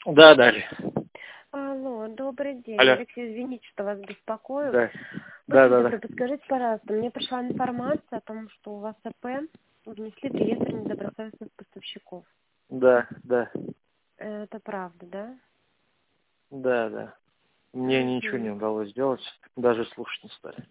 Да, Дарья. Алло, добрый день. Алло. Алексей, извините, что вас беспокою. Да. Будьте Да. добры, подскажите, пожалуйста, мне пришла информация о том, что у вас АП внесли в реестр недобросовестных поставщиков. Да. Это правда, да? Да. Мне ничего не Угу. удалось сделать, даже слушать не стали.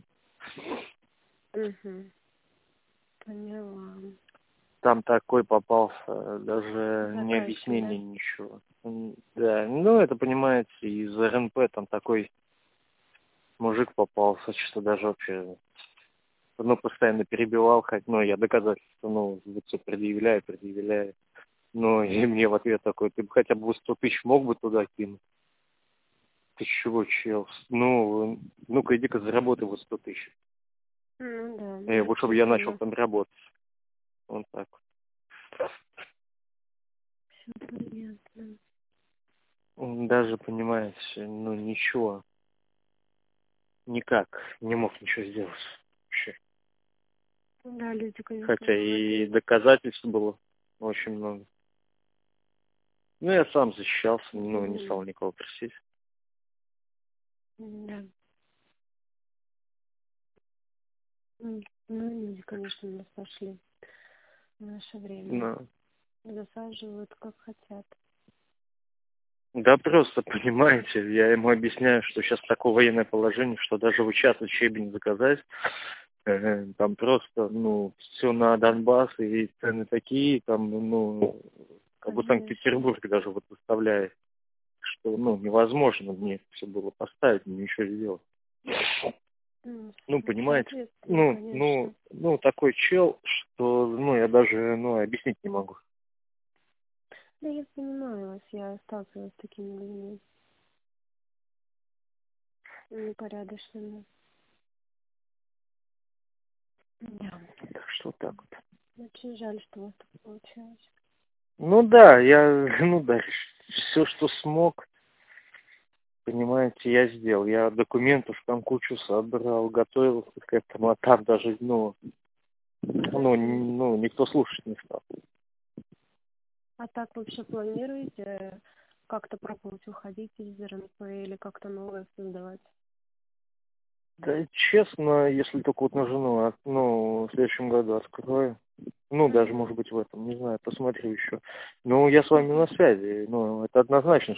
Угу. Поняла. Там такой попался, даже ни Заказчик, объяснения, да? ничего. Да, ну это, понимаете, из РНП там такой мужик попался, что даже вообще, ну, постоянно перебивал, хоть, ну, я доказательства, ну, вот все предъявляю. Ну, и мне в ответ такой: ты бы хотя бы 100 тысяч мог бы туда кинуть? Ты чего, чел? Ну, ну-ка, иди-ка заработай вот 100 тысяч. Ну да, Вот чтобы я начал действительно. там работать. Вот так вот. Все понятно. Даже, понимаете, ну, ничего. Никак не мог ничего сделать вообще. Да, люди, конечно, Хотя и молодые. доказательств было очень много. Ну, я сам защищался, ну, не Мгм. стал никого просить. Да. Ну, люди, конечно, нас пошли в наше время. Ну, Засаживают, как хотят. да просто, понимаете, я ему объясняю, что сейчас такое военное положение, что даже в чат учебник заказать, там просто, ну, все на Донбасс, и цены такие, там, ну, как бы Конечно. Санкт-Петербург даже вот выставляет, что, ну, невозможно мне все было поставить, мне ничего сделать. Ну, Очень понимаете, ответственно, конечно. такой чел, что, ну, я даже, ну, объяснить не могу. Да, я понимаю вас, я сталкивалась с такими людьми. Непорядочными. Да. Так что вот так вот. Очень жаль, что у вас так получилось. Ну да, все, что смог, понимаете, я сделал. Я документов там кучу собрал, готовился к этому, а там даже, Мгм. никто слушать не стал. А так вообще планируете как-то пробовать уходить из РНП или как-то новое создавать? Да, честно, если только вот на жену, в следующем году открою. Ну, даже, Угу. может быть, в этом, не знаю, посмотрю еще. Ну, я с вами на связи. Ну, это однозначно,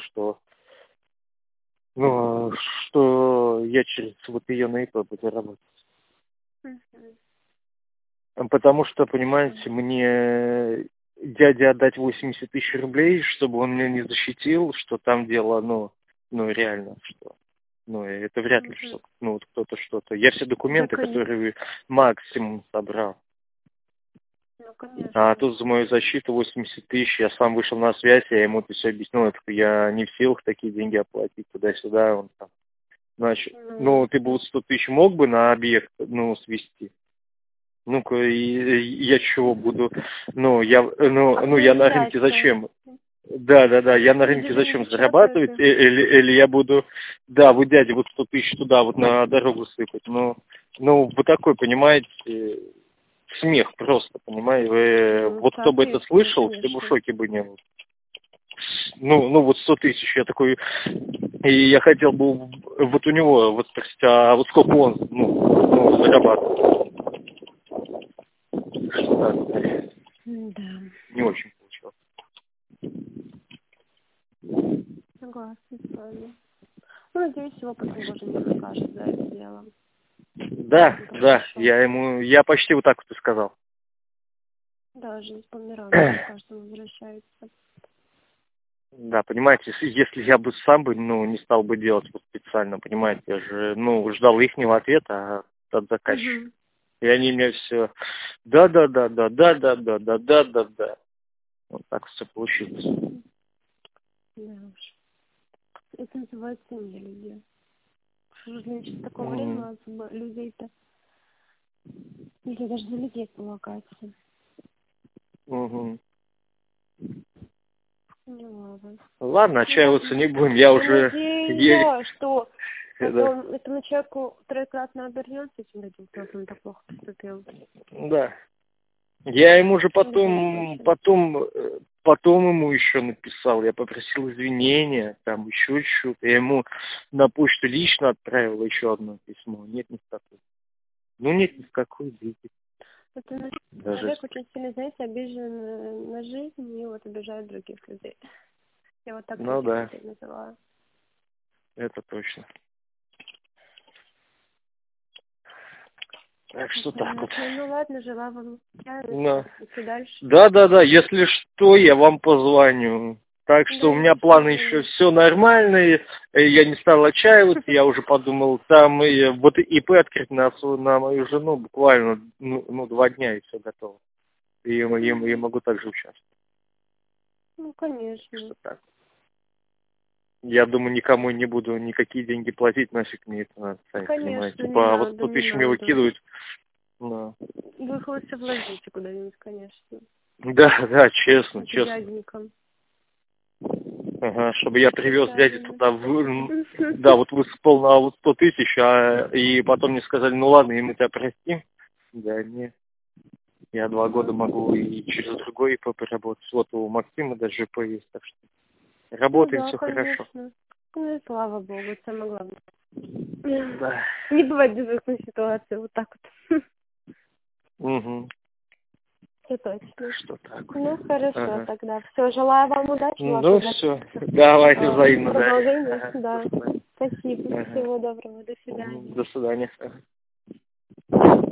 что я через вот ее на ИП буду работать. Угу. Потому что, понимаете, мне дяде отдать 80 тысяч рублей, чтобы он меня не защитил, что там дело, реально, что, это вряд ли, Угу. что, вот кто-то что-то. Я все Да, документы, конечно. которые максимум собрал. Ну, А конечно. тут за мою защиту 80 тысяч, я сам вышел на связь, я ему это все объяснил, я не в силах такие деньги оплатить туда-сюда, он там, значит, Ну, ты бы вот 100 тысяч мог бы на объект, свести? Ну-ка, и я чего буду? Я на рынке оплачать-то. зачем? Да, я на Люди рынке же не зачем печатают зарабатывать? их. Или я буду, да, вот дяде вот 100 тысяч туда вот на дорогу сыпать. Вот такой, понимаете, смех просто, понимаете? Ну, Вот кто бы это соответственно, слышал, все бы в конечно. шоке бы не был. Вот 100 тысяч, я такой, и я хотел бы вот у него вот спросить, а вот сколько он, зарабатывает? Что так? Да, Не очень получилось. согласна с вами. Ну, надеюсь, его потом тоже не накажут за это дело. Да, Это хорошо. я почти вот так вот и сказал. Да, жизнь бумерангом к каждому возвращается. Да, понимаете, если я бы сам бы, не стал бы делать вот специально, понимаете, я же, ждал ихнего ответа от заказчика. Угу. И они мне все, да. Вот так все получилось. Да уж. Это называется не люди. К сожалению, сейчас такое Мгм. время, особо людей-то нельзя даже за людей полагаться. Мгм. Не ладно. Ладно, Ну отчаиваться ладно. не будем, я Я уже надеюсь, да, что да. этому человеку троекратно обернется, этим людям, кто он так плохо поступил. Да. Я ему же В любом потом, случае. потом ему еще написал, я попросил извинения, там еще что-то. Я ему на почту лично отправил еще одно письмо. Нет ни в какой. Ну нет ни в какой, видите. Это значит, Даже человек очень сильно, знаете, обижен на жизнь и вот обижает других людей. Я вот так ну да, это называю. это точно. Так что так вот. Ну ладно, желаю вам Ну, идти дальше. да, если что, я вам позвоню. Так что Да, у меня я планы еще все нормальные, я не стал отчаиваться, я уже подумал, там и вот ИП открыть на мою жену буквально, 2 дня и все готово. И я могу также участвовать. Ну, конечно. Что так. Я думаю, никому не буду никакие деньги платить, нафиг мне это надо, сами понимаете. Конечно, не Вот надо, 100 не тысяч мне надо. выкидывают. Да, Вы их лучше вложите куда-нибудь, конечно. да, честно. Дяденькам. Ага, чтобы я привез дяде Правильно. туда, да, вот высыпал на вот 100 тысяч, и потом мне сказали, ну ладно, и мы тебя простим. Да, нет. Я 2 года могу и через другой ИП поработать. Вот у Максима даже ИП есть, так что работаем, Ну да, все конечно. хорошо. Ну и слава богу, самое главное. Да. Не бывает безвыходной ситуации, вот так вот. Угу. Все точно. Что так? Ну, хорошо Ага. тогда. Все, желаю вам удачи. Ну все, давайте взаимно, да. Продолжение, Ага. да. Спасибо. Ага. Всего доброго. До свидания. До свидания. Ага.